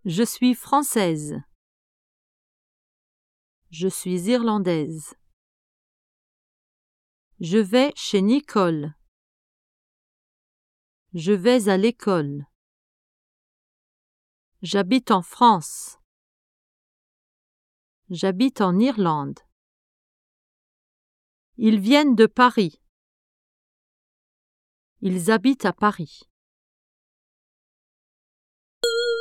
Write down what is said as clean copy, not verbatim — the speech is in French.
Je suis française. Je suis irlandaise. Je vais chez Nicole. Je vais à l'école. J'habite en France. J'habite en Irlande. Ils viennent de Paris. Ils habitent à Paris.